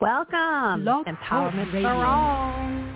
Welcome. Blog Empowerment Talk for Radio. All.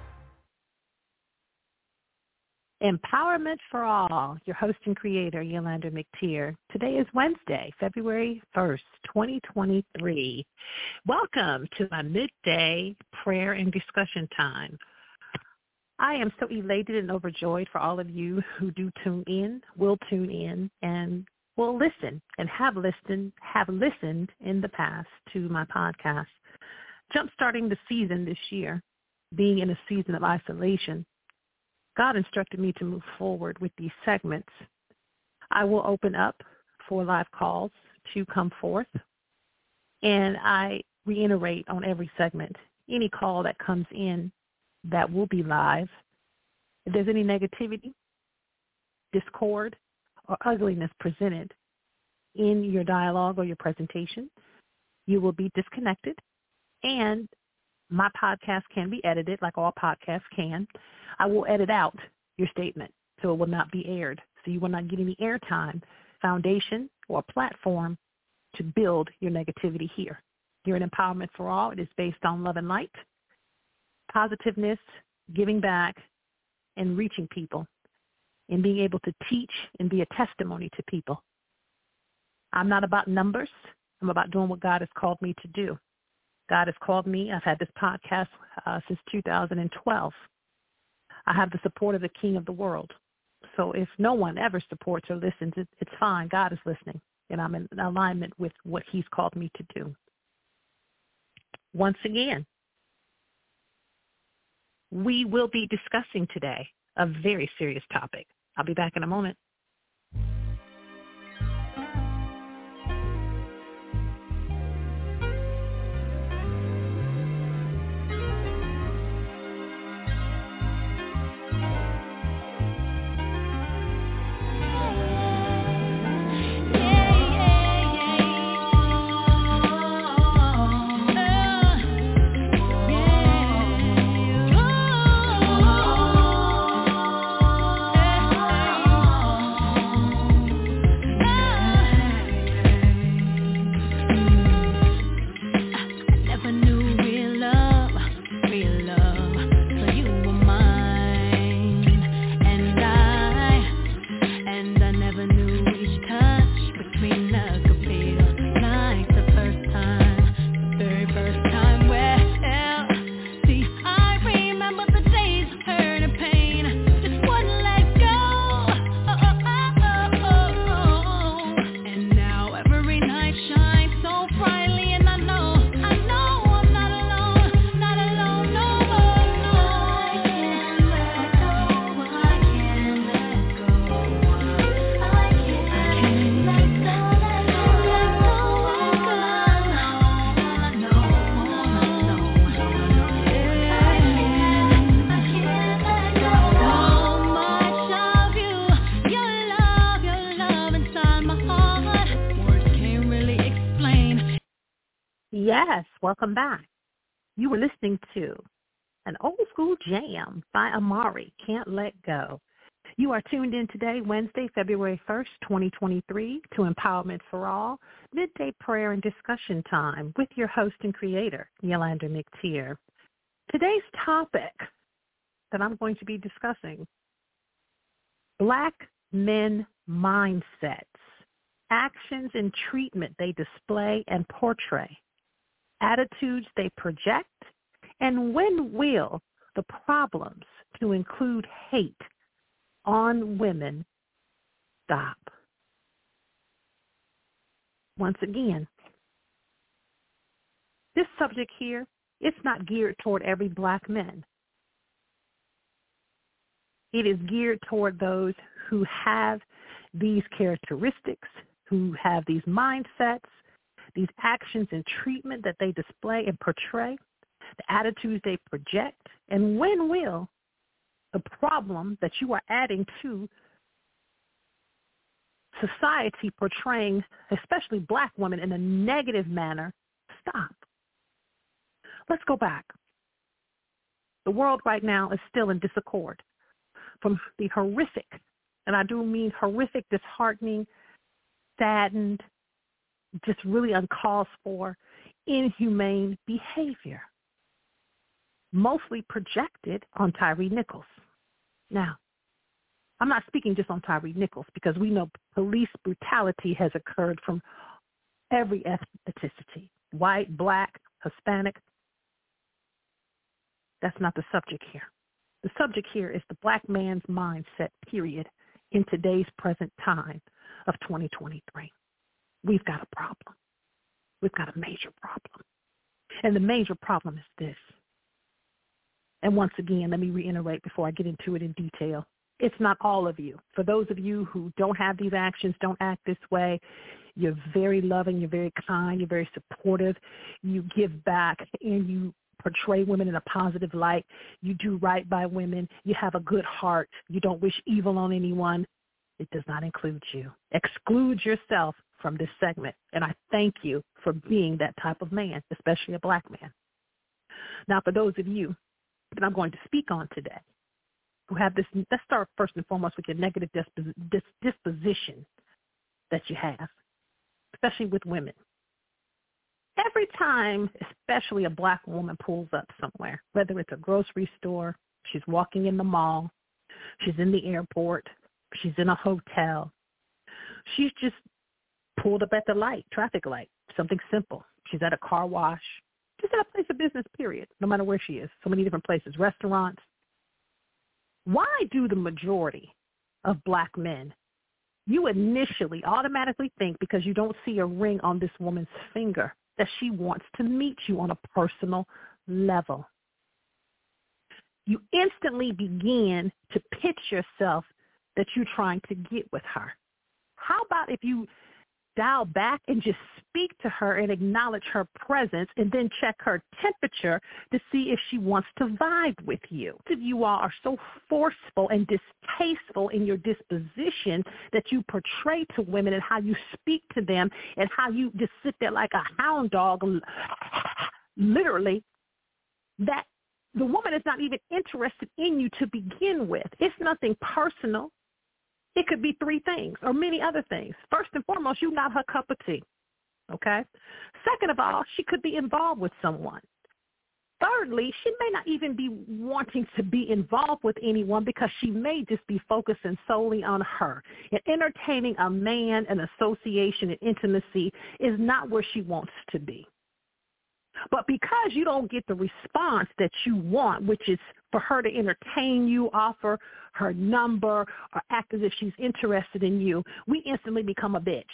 Empowerment for All. Your host and creator, Yolanda McTier. Today is Wednesday, February 1st, 2023. Welcome to my midday prayer and discussion time. I am so elated and overjoyed for all of you who do tune in, will tune in, and will listen and have listened in the past to my podcast. Jumpstarting the season this year, being in a season of isolation, God instructed me to move forward with these segments. I will open up for live calls to come forth, and I reiterate on every segment, any call that comes in that will be live. If there's any negativity, discord, or ugliness presented in your dialogue or your presentation, you will be disconnected. And my podcast can be edited like all podcasts can. I will edit out your statement so it will not be aired. So you will not get any airtime, foundation, or platform to build your negativity here. You're an Empowerment for All. It is based on love and light, positiveness, giving back, and reaching people, and being able to teach and be a testimony to people. I'm not about numbers. I'm about doing what God has called me to do. God has called me. I've had this podcast since 2012. I have the support of the King of the world. So if no one ever supports or listens, it's fine. God is listening, and I'm in alignment with what he's called me to do. Once again, we will be discussing today a very serious topic. I'll be back in a moment. Yes, welcome back. You were listening to an old school jam by Amari, Can't Let Go. You are tuned in today, Wednesday, February 1st, 2023, to Empowerment for All, midday prayer and discussion time with your host and creator, Yolanda McTier. Today's topic that I'm going to be discussing, Black men mindsets, actions and treatment they display and portray, attitudes they project, and when will the problems, to include hate on women, stop? Once again, this subject here, it's not geared toward every black man. It is geared toward those who have these characteristics, who have these mindsets, these actions and treatment that they display and portray, the attitudes they project, and when will the problem that you are adding to society portraying, especially black women, in a negative manner, stop? Let's go back. The world right now is still in disaccord from the horrific, and I do mean horrific, disheartening, saddened, just really uncalled for inhumane behavior, mostly projected on Tyre Nichols. Now, I'm not speaking just on Tyre Nichols because we know police brutality has occurred from every ethnicity, white, black, Hispanic. That's not the subject here. The subject here is the black man's mindset, period, in today's present time of 2023. We've got a problem. We've got a major problem. And the major problem is this. And once again, let me reiterate before I get into it in detail. It's not all of you. For those of you who don't have these actions, don't act this way, you're very loving, you're very kind, you're very supportive, you give back, and you portray women in a positive light. You do right by women. You have a good heart. You don't wish evil on anyone. It does not include you. Exclude yourself from this segment, and I thank you for being that type of man, especially a black man. Now, for those of you that I'm going to speak on today who have this, let's start first and foremost with your negative disposition that you have, especially with women. Every time, especially a black woman pulls up somewhere, whether it's a grocery store, she's walking in the mall, she's in the airport, she's in a hotel, she's just pulled up at the light, traffic light, something simple. She's at a car wash, just at a place of business, period, no matter where she is. So many different places, restaurants. Why do the majority of black men, you initially automatically think because you don't see a ring on this woman's finger that she wants to meet you on a personal level? You instantly begin to pitch yourself that you're trying to get with her. How about if you dial back and just speak to her and acknowledge her presence and then check her temperature to see if she wants to vibe with you? Most of you all are so forceful and distasteful in your disposition that you portray to women and how you speak to them and how you just sit there like a hound dog, literally, that the woman is not even interested in you to begin with. It's nothing personal. It could be three things or many other things. First and foremost, you're not her cup of tea, okay? Second of all, she could be involved with someone. Thirdly, she may not even be wanting to be involved with anyone because she may just be focusing solely on her. And entertaining a man, an association, and intimacy is not where she wants to be. But because you don't get the response that you want, which is for her to entertain you, offer her number, or act as if she's interested in you, we instantly become a bitch.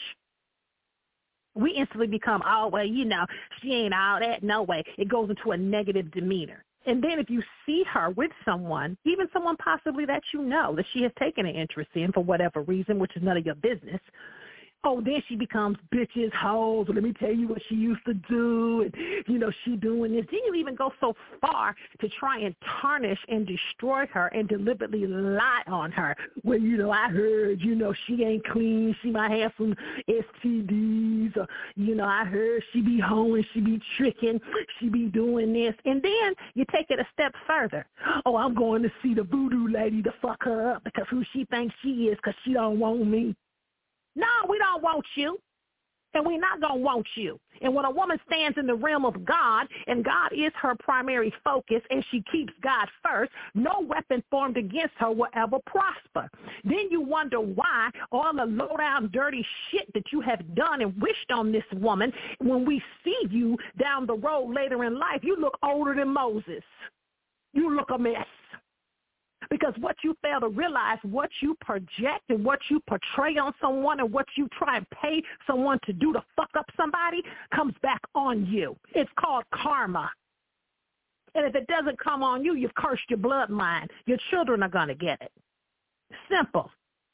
We instantly become, oh, well, you know, she ain't all that, no way. It goes into a negative demeanor. And then if you see her with someone, even someone possibly that you know that she has taken an interest in for whatever reason, which is none of your business, oh, then she becomes bitches, hoes. Let me tell you what she used to do. And, you know, she doing this. Then you even go so far to try and tarnish and destroy her and deliberately lie on her. Well, you know, I heard, you know, she ain't clean. She might have some STDs. Or, you know, I heard she be hoeing. She be tricking. She be doing this. And then you take it a step further. Oh, I'm going to see the voodoo lady to fuck her up because who she thinks she is because she don't want me. No, we don't want you, and we're not going to want you. And when a woman stands in the realm of God, and God is her primary focus, and she keeps God first, no weapon formed against her will ever prosper. Then you wonder why all the low-down, dirty shit that you have done and wished on this woman, when we see you down the road later in life, you look older than Moses. You look a mess. Because what you fail to realize, what you project and what you portray on someone and what you try and pay someone to do to fuck up somebody comes back on you. It's called karma. And if it doesn't come on you, you've cursed your bloodline. Your children are going to get it. Simple.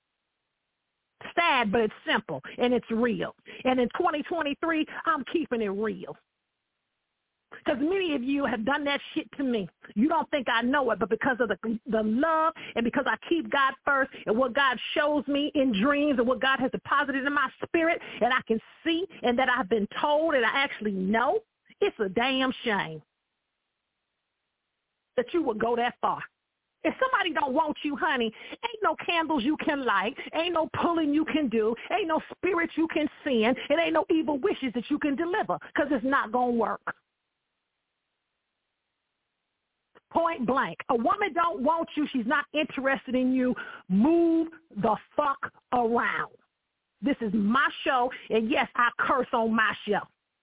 Sad, but it's simple, and it's real. And in 2023, I'm keeping it real. Because many of you have done that shit to me. You don't think I know it, but because of the love and because I keep God first and what God shows me in dreams and what God has deposited in my spirit and I can see and that I've been told and I actually know, it's a damn shame that you would go that far If somebody don't want you, honey, ain't no candles you can light, ain't no pulling you can do, ain't no spirits you can send, it ain't no evil wishes that you can deliver, because it's not going to work. Point blank. A woman don't want you. She's not interested in you. Move the fuck around. This is my show, and yes, I curse on my show.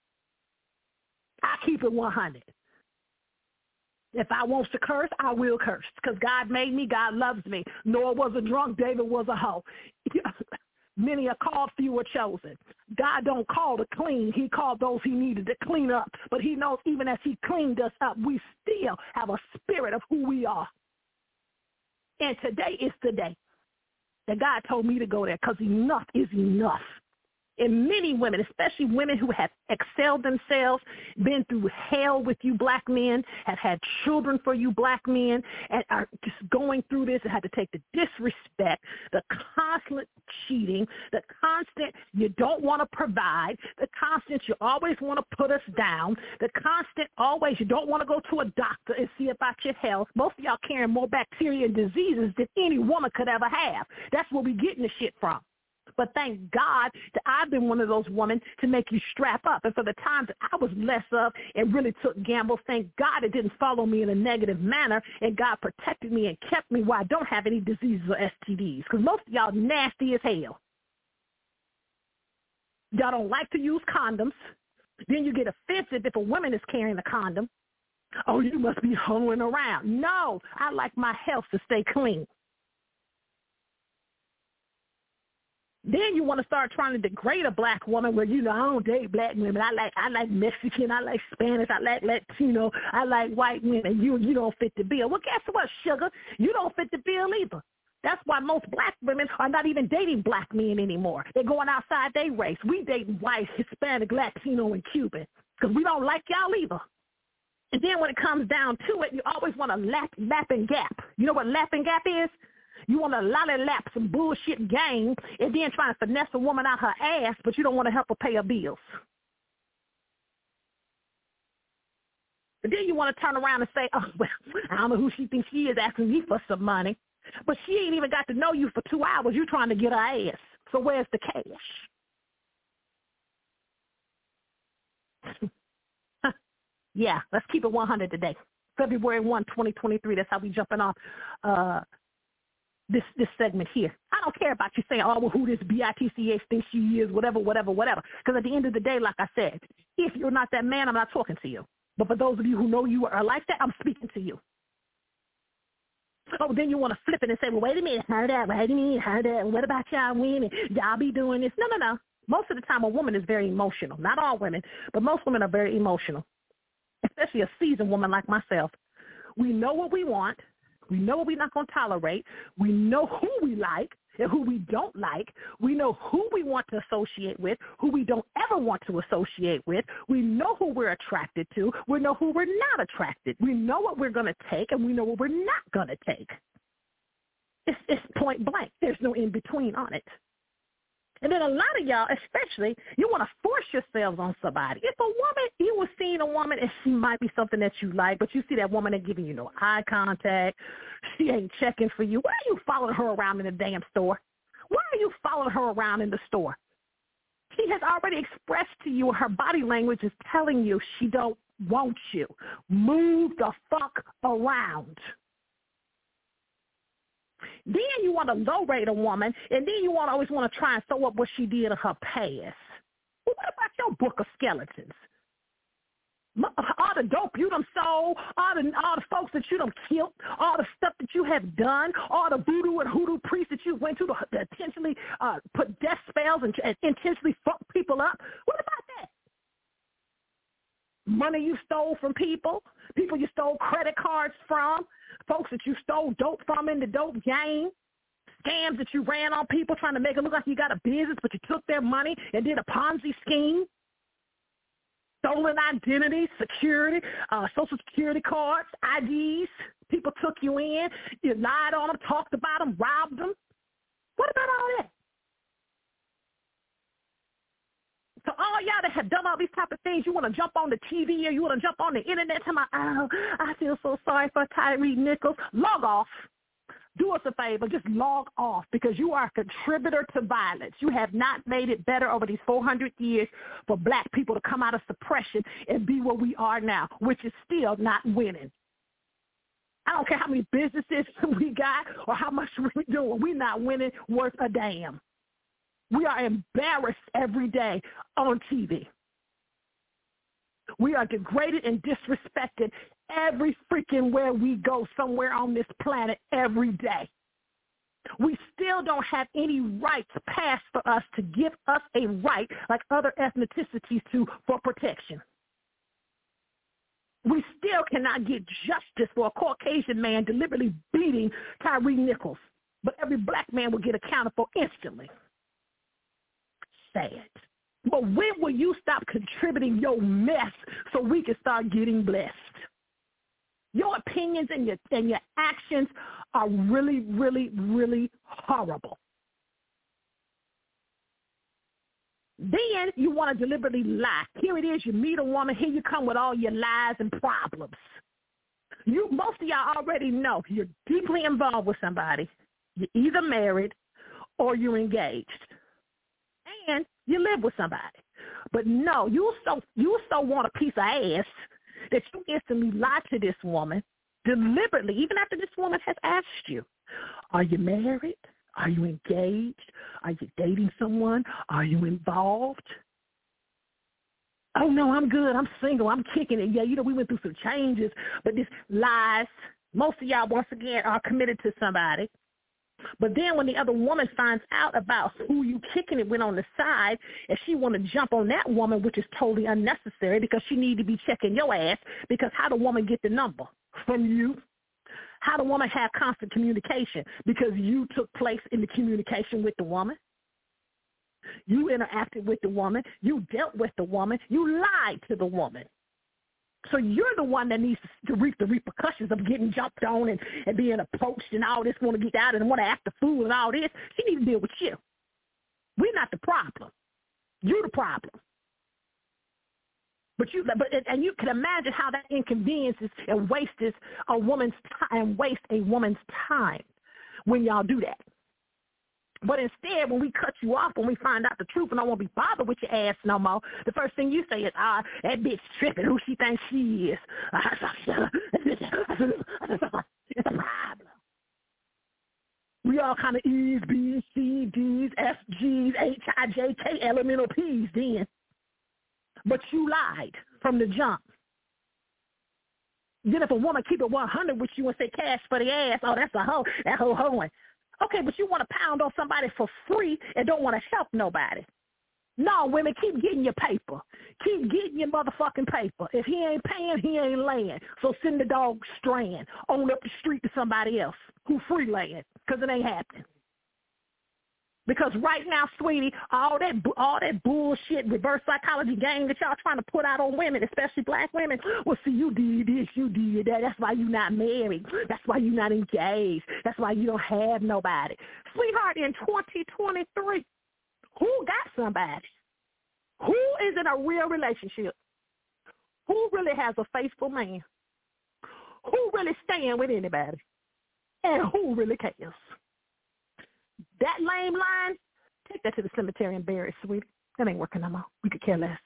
I keep it 100. If I want to curse, I will curse, because God made me, God loves me. Noah was a drunk, David was a hoe. Many are called, few are chosen. God don't call to clean. He called those he needed to clean up. But he knows even as he cleaned us up, we still have a spirit of who we are. And today is the day that God told me to go there, because enough is enough. And many women, especially women who have excelled themselves, been through hell with you black men, have had children for you black men, and are just going through this and had to take the disrespect, the constant cheating, the constant you don't want to provide, the constant you always want to put us down, the constant always you don't want to go to a doctor and see about your health. Most of y'all carrying more bacteria and diseases than any woman could ever have. That's where we getting the shit from. But thank God that I've been one of those women to make you strap up. And for the times that I was less of and really took gambles, thank God it didn't follow me in a negative manner, and God protected me and kept me where I don't have any diseases or STDs, because most of y'all nasty as hell. Y'all don't like to use condoms. Then you get offensive if a woman is carrying a condom. Oh, you must be hoeing around. No, I like my health to stay clean. Then you want to start trying to degrade a black woman where, I don't date black women. I like Mexican. I like Spanish. I like Latino. I like white women. You don't fit the bill. Well, guess what, sugar? You don't fit the bill either. That's why most black women are not even dating black men anymore. They're going outside their race. We date white, Hispanic, Latino, and Cuban, because we don't like y'all either. And then when it comes down to it, you always want to lap and gap. You know what lap and gap is? You want to lollylap some bullshit game and then try to finesse a woman out her ass, but you don't want to help her pay her bills. But then you want to turn around and say, oh, well, I don't know who she thinks she is asking me for some money. But she ain't even got to know you for 2 hours. You're trying to get her ass. So where's the cash? Yeah, let's keep it 100 today. February 1, 2023. That's how we jumping off this segment here. I don't care about you saying, oh, well, who this bitch thinks she is, whatever. Because at the end of the day, like I said, if you're not that man, I'm not talking to you. But for those of you who know you are like that, I'm speaking to you. Oh, then you want to flip it and say, well, wait a minute, how that? What about y'all women? Y'all be doing this? No. Most of the time, a woman is very emotional. Not all women, but most women are very emotional, especially a seasoned woman like myself. We know what we want. We know what we're not going to tolerate. We know who we like and who we don't like. We know who we want to associate with, who we don't ever want to associate with. We know who we're attracted to. We know who we're not attracted. We know what we're going to take, and we know what we're not going to take. It's point blank. There's no in between on it. And then a lot of y'all, especially, you want to force yourselves on somebody. If a woman, you were seeing a woman and she might be something that you like, but you see that woman ain't giving you no eye contact, she ain't checking for you. Why are you following her around in the damn store? Why are you following her around in the store? She has already expressed to you, her body language is telling you she don't want you. Move the fuck around. Then you want to low-rate a woman, and then you always want to try and throw up what she did in her past. Well, what about your book of skeletons? All the dope you done sold, all the folks that you done killed, all the stuff that you have done, all the voodoo and hoodoo priests that you went to intentionally put death spells and intentionally fuck people up. What about that? Money you stole from people you stole credit cards from, folks that you stole dope from in the dope game, scams that you ran on people trying to make it look like you got a business, but you took their money and did a Ponzi scheme, stolen identity, security, social security cards, IDs, people took you in, you lied on them, talked about them, robbed them. What about all that? So all y'all that have done all these type of things, you want to jump on the TV or you want to jump on the internet to I feel so sorry for Tyre Nichols. Log off. Do us a favor. Just log off because you are a contributor to violence. You have not made it better over these 400 years for black people to come out of suppression and be where we are now, which is still not winning. I don't care how many businesses we got or how much we're doing. We're not winning worth a damn. We are embarrassed every day on TV. We are degraded and disrespected every freaking where we go somewhere on this planet every day. We still don't have any rights passed for us to give us a right like other ethnicities for protection. We still cannot get justice for a Caucasian man deliberately beating Tyre Nichols, but every black man will get accounted for instantly. Sad. But when will you stop contributing your mess so we can start getting blessed? Your opinions and your actions are really, really, really horrible. Then you want to deliberately lie. Here it is, you meet a woman, here you come with all your lies and problems. Most of y'all already know you're deeply involved with somebody. You're either married or you're engaged. And you live with somebody. But no, you so want a piece of ass that you instantly lie to this woman deliberately, even after this woman has asked you, are you married? Are you engaged? Are you dating someone? Are you involved? Oh, no, I'm good. I'm single. I'm kicking it. Yeah, we went through some changes, but this lies. Most of y'all, once again, are committed to somebody. But then when the other woman finds out about who you kicking it with on the side, and she want to jump on that woman, which is totally unnecessary because she need to be checking your ass, because how the woman get the number? From you. How the woman have constant communication? Because you took place in the communication with the woman. You interacted with the woman. You dealt with the woman. You lied to the woman. So you're the one that needs to reap the repercussions of getting jumped on and being approached and all this, want to get out and want to act a fool and all this. She needs to deal with you. We're not the problem. You're the problem. But you can imagine how that inconveniences and wastes a woman's time when y'all do that. But instead, when we cut you off, when we find out the truth and I won't be bothered with your ass no more, the first thing you say is, that bitch tripping, who she thinks she is. It's a problem. We all kind of E's, B's, C's, D's, F's, G's, H, I, J, K, elemental P's then. But you lied from the jump. Then if a woman keep it 100 with you and say cash for the ass, that's a hoe, that hoe hoeing. Okay, but you want to pound on somebody for free and don't want to help nobody. No, women, keep getting your paper. Keep getting your motherfucking paper. If he ain't paying, he ain't laying. So send the dog straying on up the street to somebody else who free laying, because it ain't happening. Because right now, sweetie, all that bullshit reverse psychology game that y'all trying to put out on women, especially black women, well, see, you did this, you did that. That's why you're not married. That's why you're not engaged. That's why you don't have nobody. Sweetheart, in 2023, who got somebody? Who is in a real relationship? Who really has a faithful man? Who really stand with anybody? And who really cares? That lame line, take that to the cemetery and bury it, sweetie. That ain't working no more. We could care less.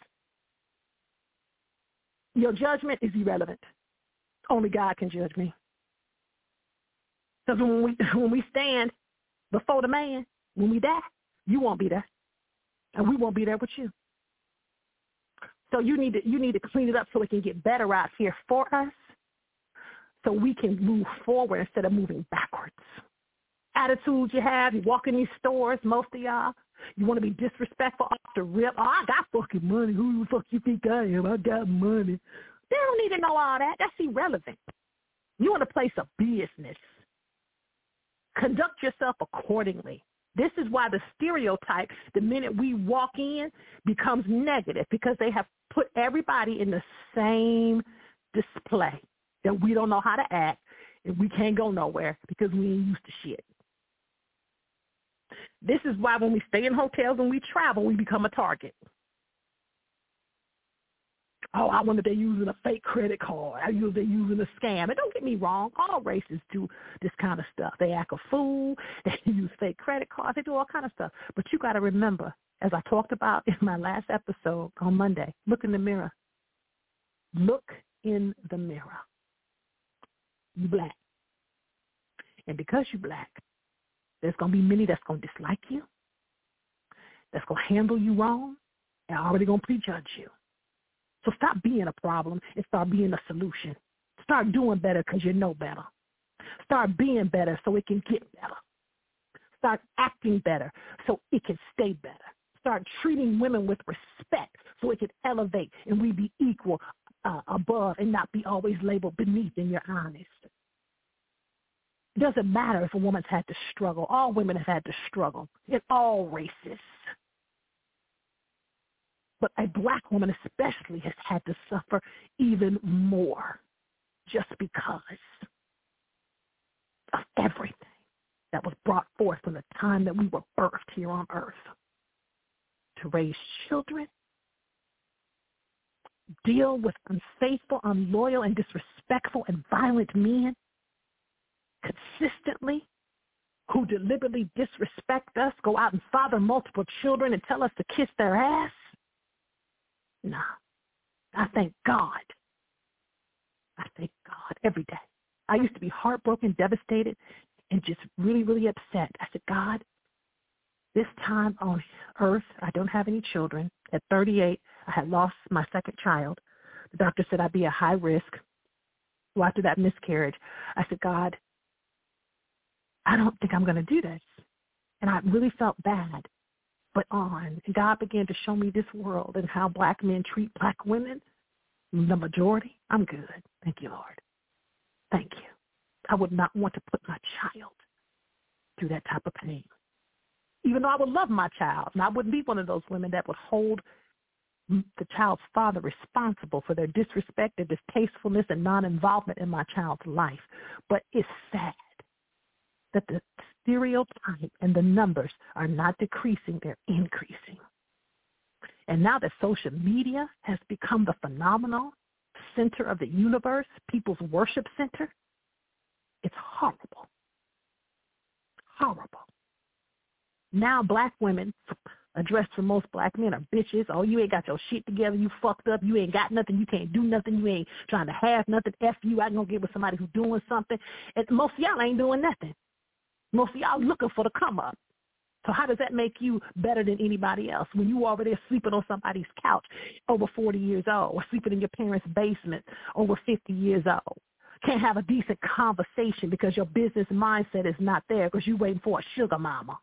Your judgment is irrelevant. Only God can judge me. Because when we stand before the man, when we die, you won't be there. And we won't be there with you. So you need to clean it up so it can get better out here for us, so we can move forward instead of moving backwards. Attitudes you have, you walk in these stores, most of y'all, you want to be disrespectful off the rip. Oh, I got fucking money. Who the fuck you think I am? I got money. They don't need to know all that. That's irrelevant. You in a place of business. Conduct yourself accordingly. This is why the stereotype, the minute we walk in, becomes negative, because they have put everybody in the same display that we don't know how to act and we can't go nowhere because we ain't used to shit. This is why when we stay in hotels and we travel, we become a target. Oh, I wonder if they're using a fake credit card. I wonder if they're using a scam. And don't get me wrong, all races do this kind of stuff. They act a fool. They use fake credit cards. They do all kind of stuff. But you got to remember, as I talked about in my last episode on Monday, look in the mirror. Look in the mirror. You black. And because you black, there's going to be many that's going to dislike you, that's going to handle you wrong, and already going to prejudge you. So stop being a problem and start being a solution. Start doing better because you know better. Start being better so it can get better. Start acting better so it can stay better. Start treating women with respect so it can elevate and we be equal above and not be always labeled beneath in your eyes. It doesn't matter if a woman's had to struggle. All women have had to struggle in all races. But a black woman especially has had to suffer even more just because of everything that was brought forth from the time that we were birthed here on earth. To raise children, deal with unfaithful, unloyal, and disrespectful and violent men consistently who deliberately disrespect us, go out and father multiple children and tell us to kiss their ass. No, I thank God. I thank God every day. I used to be heartbroken, devastated, and just really, really upset. I said, God, this time on earth, I don't have any children. At 38, I had lost my second child. The doctor said I'd be at high risk. So after that miscarriage, I said, God, I don't think I'm going to do this. And I really felt bad. But and God began to show me this world and how black men treat black women, the majority. I'm good. Thank you, Lord. Thank you. I would not want to put my child through that type of pain. Even though I would love my child, and I wouldn't be one of those women that would hold the child's father responsible for their disrespect, their distastefulness, and non-involvement in my child's life. But it's sad that the stereotype and the numbers are not decreasing, they're increasing. And now that social media has become the phenomenal center of the universe, people's worship center, it's horrible. Horrible. Now black women, addressed for most black men, are bitches. Oh, you ain't got your shit together. You fucked up. You ain't got nothing. You can't do nothing. You ain't trying to have nothing. F you. I ain't going to get with somebody who's doing something. And most of y'all ain't doing nothing. Most of y'all looking for the come up. So how does that make you better than anybody else when you already are sleeping on somebody's couch over 40 years old, or sleeping in your parents' basement over 50 years old? Can't have a decent conversation because your business mindset is not there because you're waiting for a sugar mama.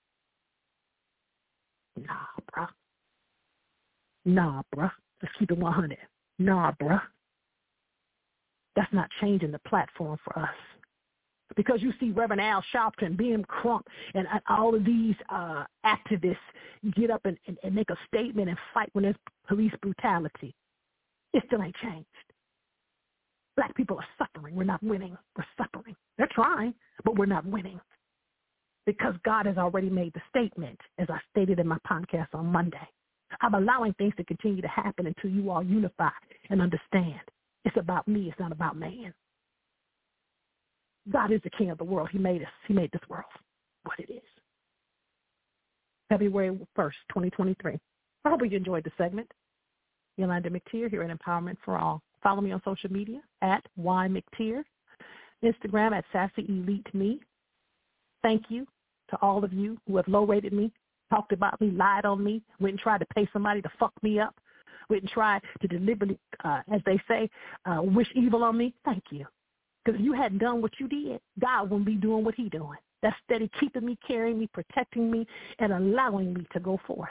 Nah, bruh. Let's keep it 100. Nah, bruh. That's not changing the platform for us. Because you see Reverend Al Sharpton, B.M. Crump, and all of these activists get up and make a statement and fight when there's police brutality. It still ain't changed. Black people are suffering. We're not winning. We're suffering. They're trying, but we're not winning. Because God has already made the statement, as I stated in my podcast on Monday. I'm allowing things to continue to happen until you all unify and understand. It's about me. It's not about man. God is the king of the world. He made us. He made this world what it is. February 1st, 2023. I hope you enjoyed the segment. Yolanda McTier here at Empowerment for All. Follow me on social media at @YMcTier, Instagram at SassyEliteMe. Thank you to all of you who have low-rated me, talked about me, lied on me, went and tried to pay somebody to fuck me up, went and tried to deliberately, as they say, wish evil on me. Thank you. Because if you hadn't done what you did, God wouldn't be doing what he's doing. That's steady keeping me, carrying me, protecting me, and allowing me to go forth.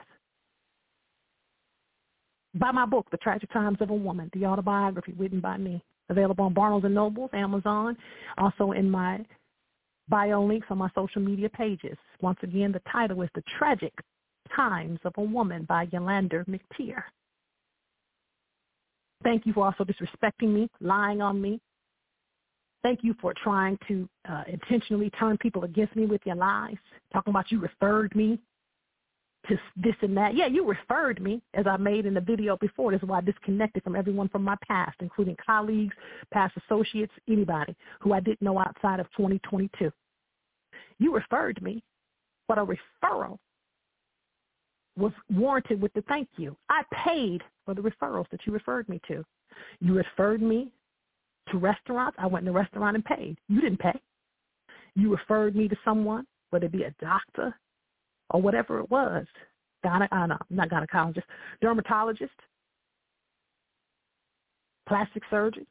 Buy my book, The Tragic Times of a Woman, the autobiography written by me. Available on Barnes & Noble, Amazon, also in my bio links on my social media pages. Once again, the title is The Tragic Times of a Woman by Yolanda McTier. Thank you for also disrespecting me, lying on me. Thank you for trying to intentionally turn people against me with your lies, talking about you referred me. to this and that. Yeah, you referred me, as I made in the video before. This is why I disconnected from everyone from my past, including colleagues, past associates, anybody who I didn't know outside of 2022. You referred me, but a referral was warranted with the thank you. I paid for the referrals that you referred me to. You referred me to restaurants. I went in a restaurant and paid. You didn't pay. You referred me to someone, whether it be a doctor or whatever it was, not gynecologist, dermatologist, plastic surgeon,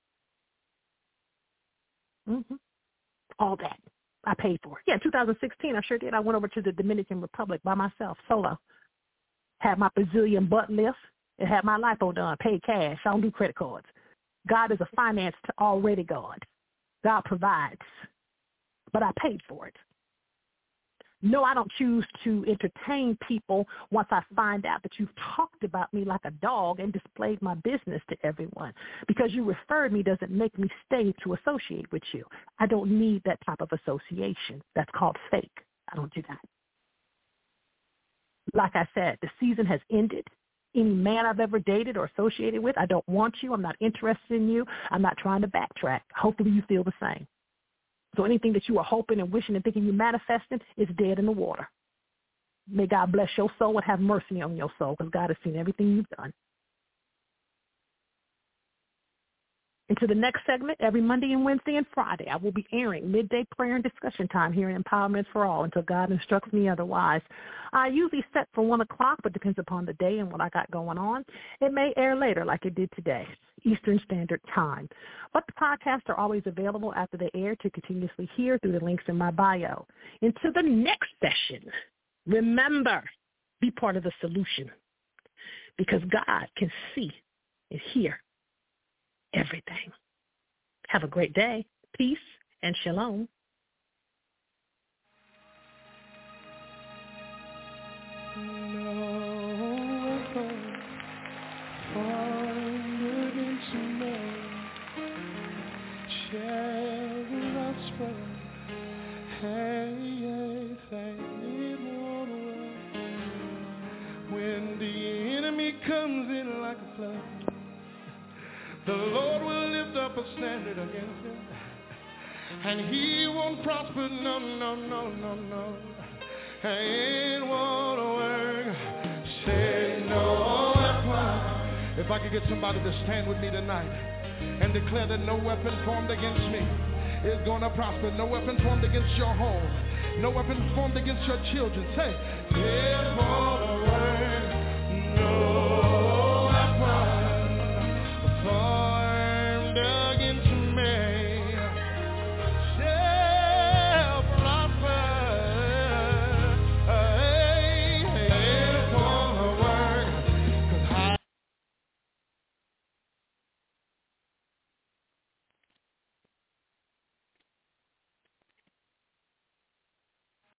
all that. I paid for it. Yeah, in 2016, I sure did. I went over to the Dominican Republic by myself, solo. Had my Brazilian butt lift and had my lipo done, paid cash. I don't do credit cards. God is a finance already God. God provides, but I paid for it. No, I don't choose to entertain people once I find out that you've talked about me like a dog and displayed my business to everyone. Because you referred me doesn't make me stay to associate with you. I don't need that type of association. That's called fake. I don't do that. Like I said, the season has ended. Any man I've ever dated or associated with, I don't want you. I'm not interested in you. I'm not trying to backtrack. Hopefully you feel the same. So anything that you are hoping and wishing and thinking you manifesting is dead in the water. May God bless your soul and have mercy on your soul, because God has seen everything you've done. Into the next segment, every Monday and Wednesday and Friday, I will be airing midday prayer and discussion time here in Empowerment for All until God instructs me otherwise. I usually set for 1 o'clock, but depends upon the day and what I got going on. It may air later like it did today, Eastern Standard Time. But the podcasts are always available after they air to continuously hear through the links in my bio. Into the next session, remember, be part of the solution, because God can see and hear everything. Have a great day. Peace and shalom. When the enemy comes in like a flood, the Lord will lift up a standard against him, and he won't prosper, no. It won't work. Say no weapon. If I could get somebody to stand with me tonight and declare that no weapon formed against me is going to prosper. No weapon formed against your home. No weapon formed against your children. Say, it won't work. No.